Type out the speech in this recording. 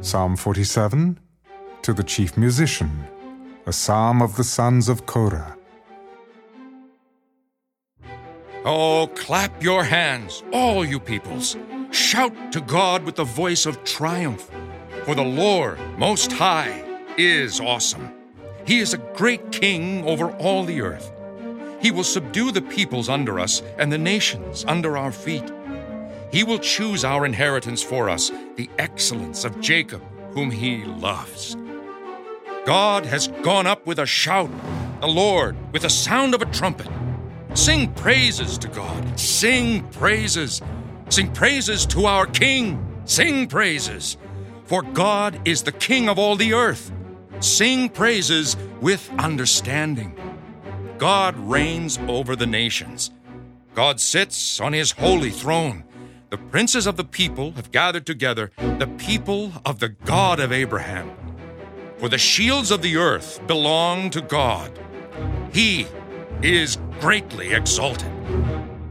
Psalm 47, to the chief musician, a psalm of the sons of Korah. Oh, clap your hands, all you peoples. Shout to God with the voice of triumph. For the Lord Most High is awesome. He is a great king over all the earth. He will subdue the peoples under us and the nations under our feet. He will choose our inheritance for us, the excellence of Jacob, whom he loves. God has gone up with a shout, the Lord with the sound of a trumpet. Sing praises to God. Sing praises. Sing praises to our King. Sing praises. For God is the King of all the earth. Sing praises with understanding. God reigns over the nations. God sits on his holy throne. The princes of the people have gathered together, the people of the God of Abraham. For the shields of the earth belong to God. He is greatly exalted.